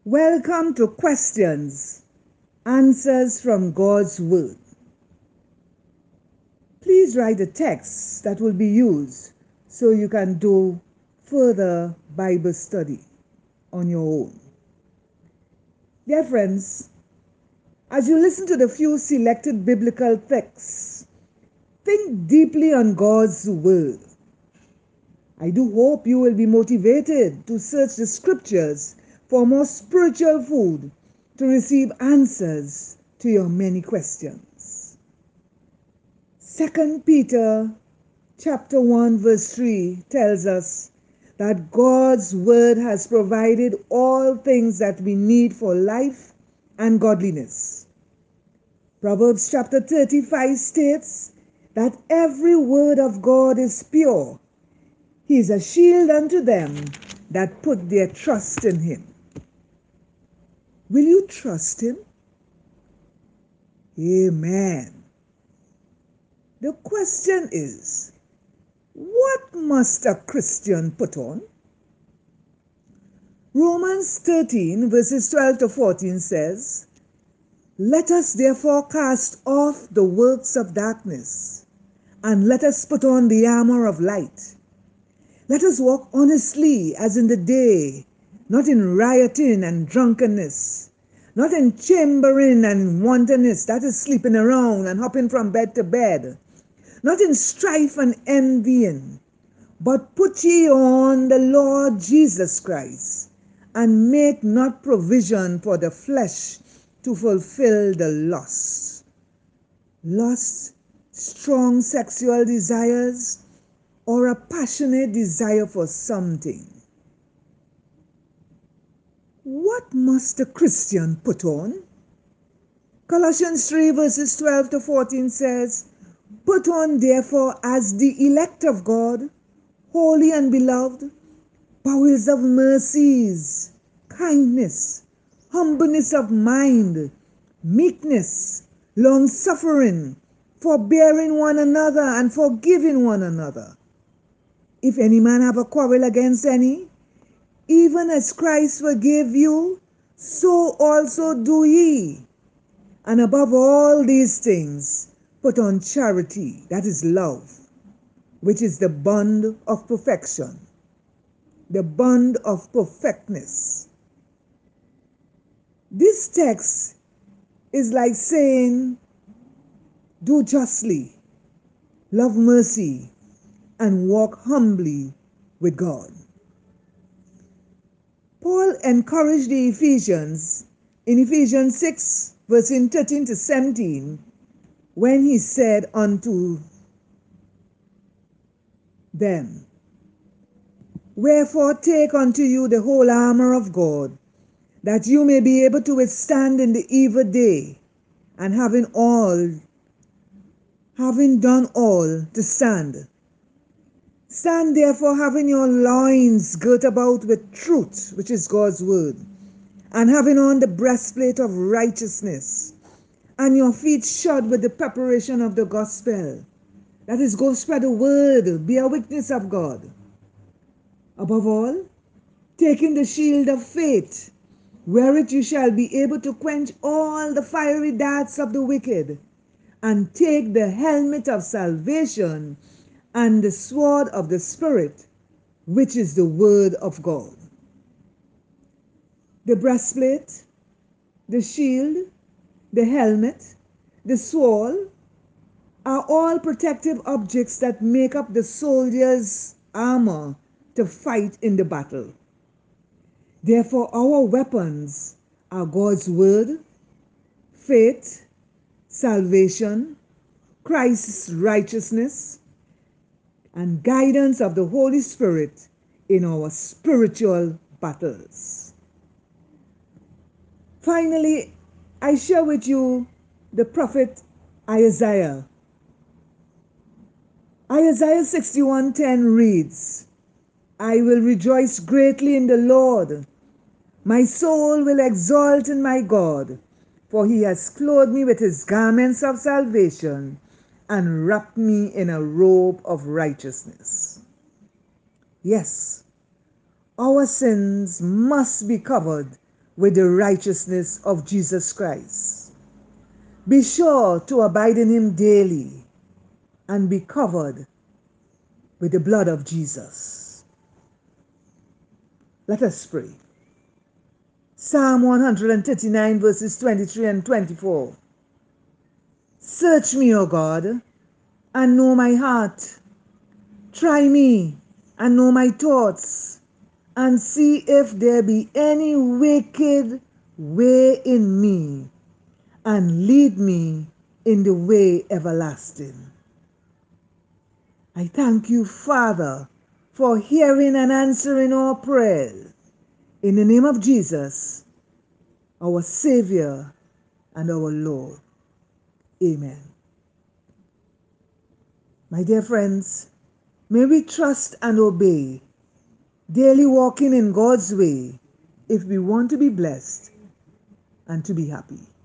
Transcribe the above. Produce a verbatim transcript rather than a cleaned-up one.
Welcome to Questions, Answers from God's Word. Please write a text that will be used so you can do further Bible study on your own. Dear friends, as you listen to the few selected biblical texts, think deeply on God's Word. I do hope you will be motivated to search the scriptures for more spiritual food to receive answers to your many questions. Second Peter chapter one verse three tells us that God's word has provided all things that we need for life and godliness. Proverbs chapter thirty-five states that every word of God is pure. He is a shield unto them that put their trust in him. Will you trust him? Amen. The question is, what must a Christian put on? Romans thirteen verses twelve to fourteen says, "Let us therefore cast off the works of darkness, and let us put on the armor of light. Let us walk honestly as in the day, not in rioting and drunkenness, not in chambering and wantonness, that is sleeping around and hopping from bed to bed, not in strife and envying, but put ye on the Lord Jesus Christ, and make not provision for the flesh to fulfill the lust." Lust, strong sexual desires, or a passionate desire for something. What must a Christian put on? Colossians three verses twelve to fourteen says, "Put on therefore as the elect of God, holy and beloved, bowels of mercies, kindness, humbleness of mind, meekness, long-suffering, forbearing one another and forgiving one another. If any man have a quarrel against any, even as Christ forgave you, so also do ye. And above all these things, put on charity, that is love, which is the bond of perfection, the bond of perfectness." This text is like saying, do justly, love mercy, and walk humbly with God. Paul encouraged the Ephesians in Ephesians six, verses thirteen to seventeen, when he said unto them, "Wherefore take unto you the whole armor of God, that you may be able to withstand in the evil day, and having all, having done all, to stand. Stand therefore, having your loins girt about with truth, which is God's word, and having on the breastplate of righteousness, and your feet shod with the preparation of the gospel." That is, go spread the word, be a witness of God. "Above all, taking the shield of faith, wherewith you shall be able to quench all the fiery darts of the wicked, and take the helmet of salvation and the sword of the Spirit, which is the word of God." The breastplate, the shield, the helmet, the sword are all protective objects that make up the soldier's armor to fight in the battle. Therefore, our weapons are God's word, faith, salvation, Christ's righteousness, and guidance of the Holy Spirit in our spiritual battles. Finally, I share with you the prophet Isaiah. Isaiah sixty-one ten reads, "I will rejoice greatly in the Lord. My soul will exult in my God, for he has clothed me with his garments of salvation and wrapped me in a robe of righteousness." Yes, our sins must be covered with the righteousness of Jesus Christ. Be sure to abide in him daily and be covered with the blood of Jesus. Let us pray. Psalm one thirty-nine verses twenty-three and twenty-four. Search me, O God, and know my heart. Try me and know my thoughts, and see if there be any wicked way in me, and lead me in the way everlasting. I thank you, Father, for hearing and answering our prayers. In the name of Jesus, our Savior and our Lord. Amen. My dear friends, may we trust and obey, daily walking in God's way if we want to be blessed and to be happy.